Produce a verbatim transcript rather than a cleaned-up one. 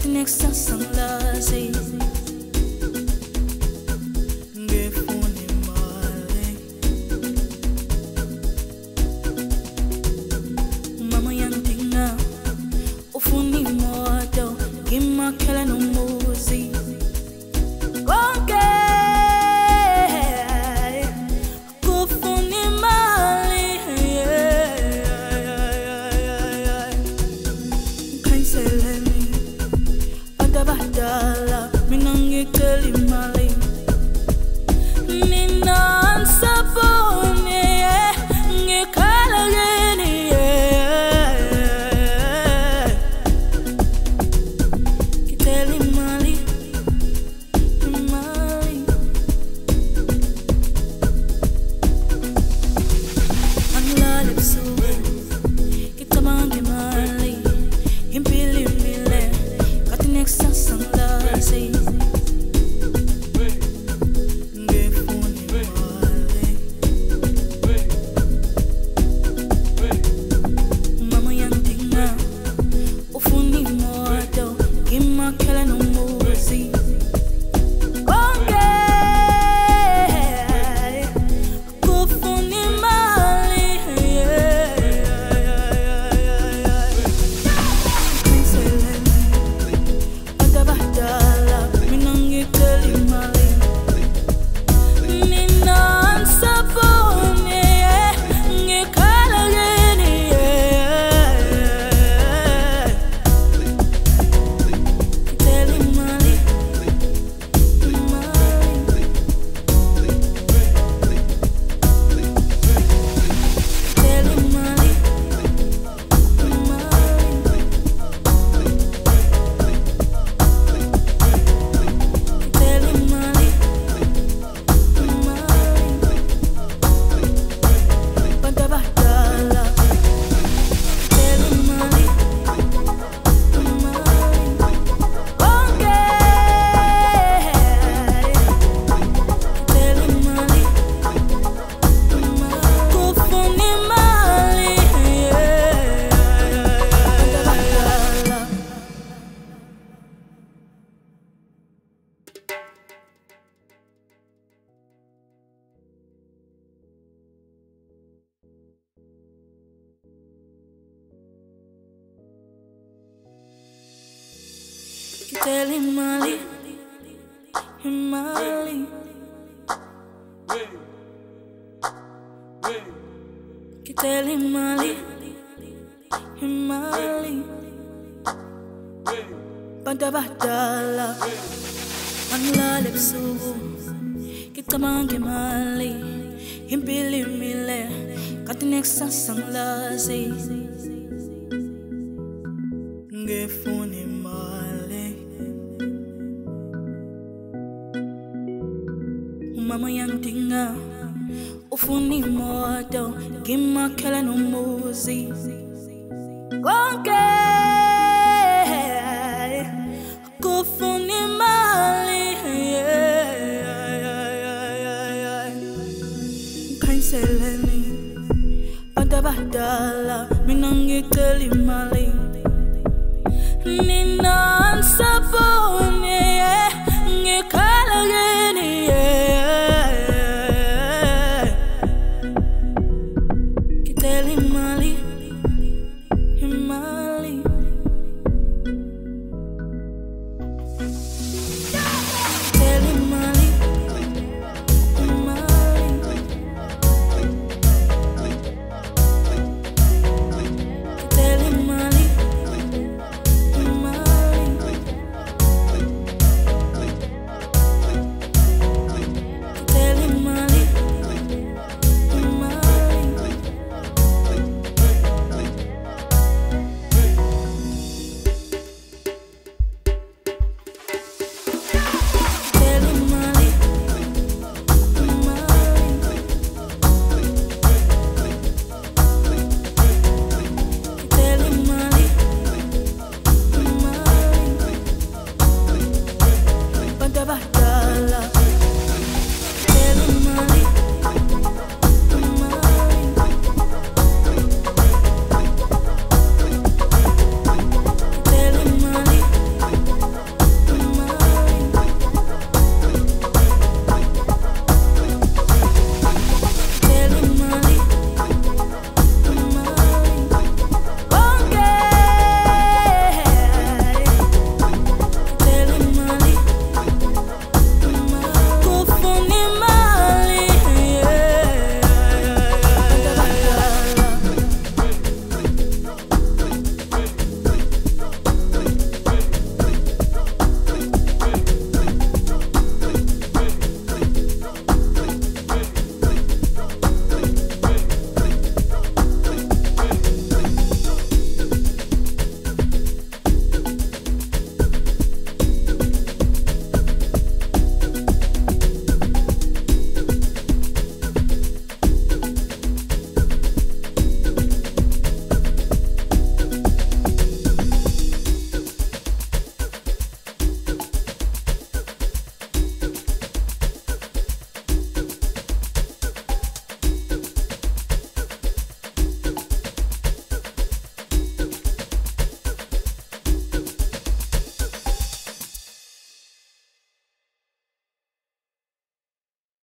next sanglazi ngefuni mali mama yantinga ufuni moto gimakela no muzi konke kufuni mali kanseleni adabadala minangi kelimali ninan sabone ngekala geni kiteli mali mali anlalip suwe kitamangi mali impili mile katinek sanglazi ngefuni mali mama yantinga ufuni moto gimakela no muzi konke kufuni mali kanseleni adabadala minangi kelimali ninan sabone ngekala geni kiteli mali mali kiteli mali kiteli mali badabadala kiteli mali konke kiteli mali kufuni mali badabadala kiteli mali mali kiteli mali mali badabadala anlalip suwe kitamangi mali impili mile katinek sanglazi ngefuni mali mama yantinga ufuni moto gimakela no muzi konke